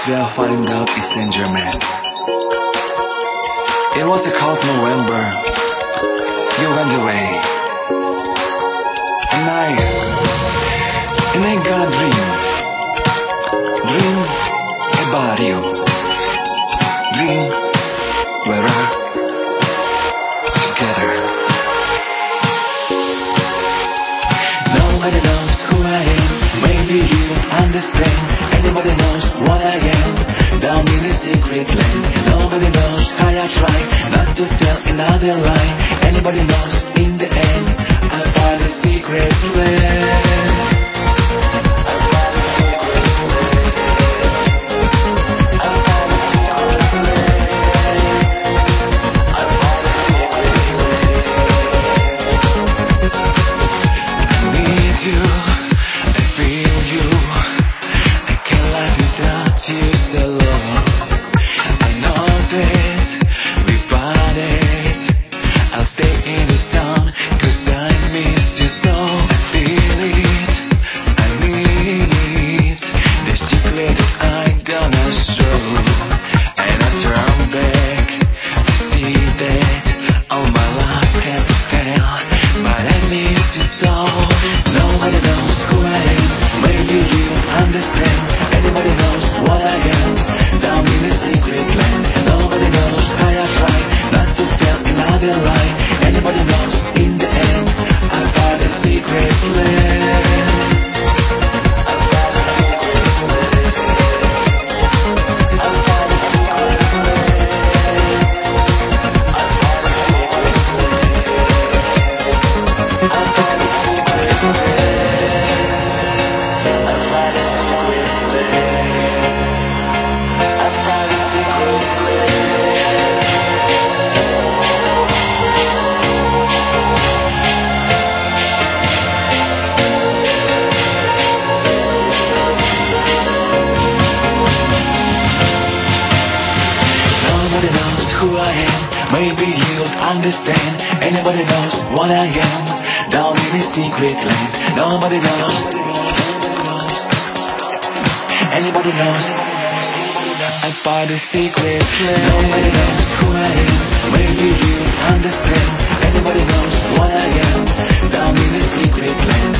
we are find out is Saint Germain. It was a cold November. You went away. And I got a dream about you. Dream we're together. Nobody knows who I am. Maybe you understand. Anybody knows what I am. Down in a secret land. Nobody knows how I try not to tell another lie. Anybody knows in the end I find a secret land. Maybe you'll understand. Anybody knows what I am. Down in a secret land. Nobody knows. Anybody knows. I find a secret land. Nobody knows who I am. Maybe you'll understand. Anybody knows what I am. Down in a secret land.